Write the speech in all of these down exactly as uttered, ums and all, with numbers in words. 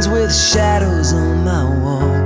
friends with shadows on my wall.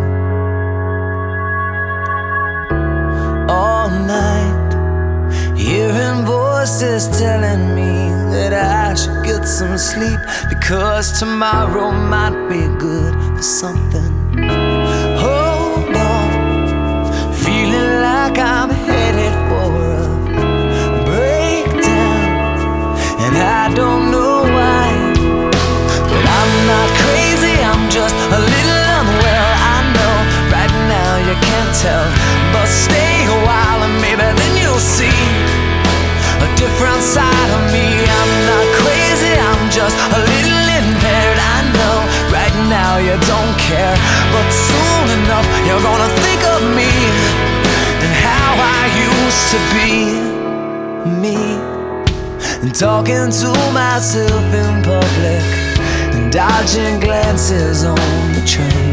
All night, hearing voices telling me that I should get some sleep, because tomorrow might be good for something. Hold on, feeling like I'm headed for a breakdown, and I don't know why, but I'm not crazy, I'm just a little unwell. I know right now you can't tell, but stay a while and maybe then you'll see a different side of me. I'm not crazy, I'm just a little impaired. I know right now you don't care, but soon enough you're gonna think of me and how I used to be me, and talking to myself in public and dodging glances on the train.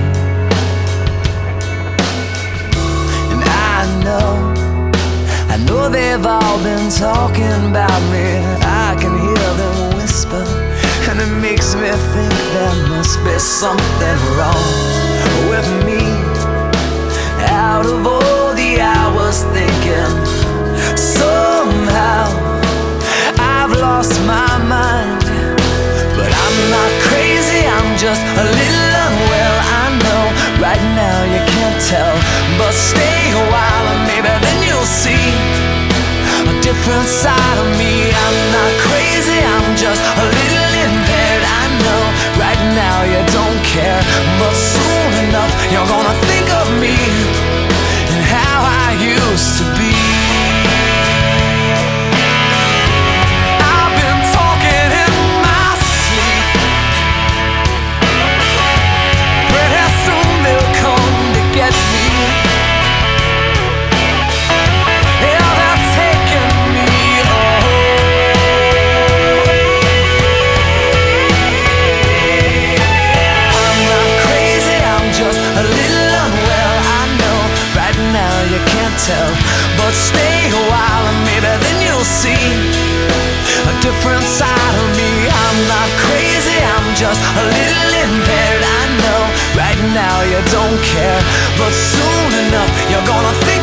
And I know I know they've all been talking about me. I can hear them whisper, and it makes me think there must be something wrong with me. Out of all the hours thinking, somehow I've lost my mind. But I'm not crazy, I'm just a little unwell. I know right now you can't tell, but stay a while and maybe then you'll see a different side of me. I'm not crazy, I'm just a little impaired. I know right now you don't care, but soon enough you're gonna think of me and how I used to be. I've been talking in my sleep, pretty soon they'll come to get me. Tell, but stay a while and maybe then you'll see a different side of me. I'm not crazy, I'm just a little impaired. I know right now you don't care, but soon enough you're gonna think